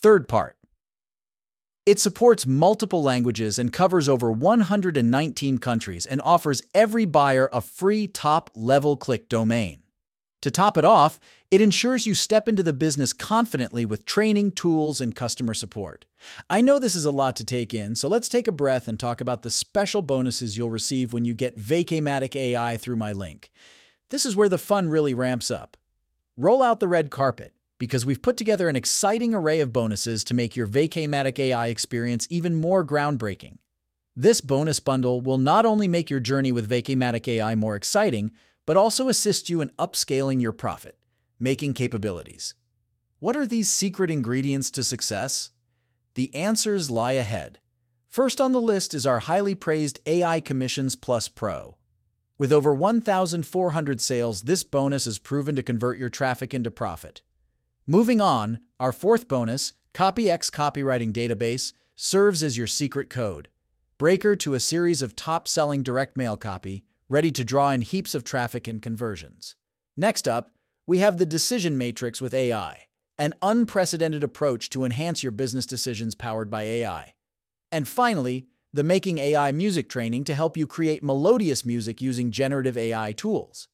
Third part. It supports multiple languages and covers over 119 countries and offers every buyer a free top-level click domain. To top it off, it ensures you step into the business confidently with training, tools, and customer support. I know this is a lot to take in, so let's take a breath and talk about the special bonuses you'll receive when you get Vacamatic AI through my link. This is where the fun really ramps up. Roll out the red carpet, because we've put together an exciting array of bonuses to make your Vacamatic AI experience even more groundbreaking. This bonus bundle will not only make your journey with Vacamatic AI more exciting, but also assist you in upscaling your profit-making capabilities. What are these secret ingredients to success? The answers lie ahead. First on the list is our highly praised AI Commissions Plus Pro. With over 1,400 sales, this bonus is proven to convert your traffic into profit. Moving on, our fourth bonus, CopyX Copywriting Database, serves as your secret code breaker to a series of top-selling direct mail copy, ready to draw in heaps of traffic and conversions. Next up, we have the Decision Matrix with AI, an unprecedented approach to enhance your business decisions powered by AI. And finally, the Making AI music training to help you create melodious music using generative AI tools.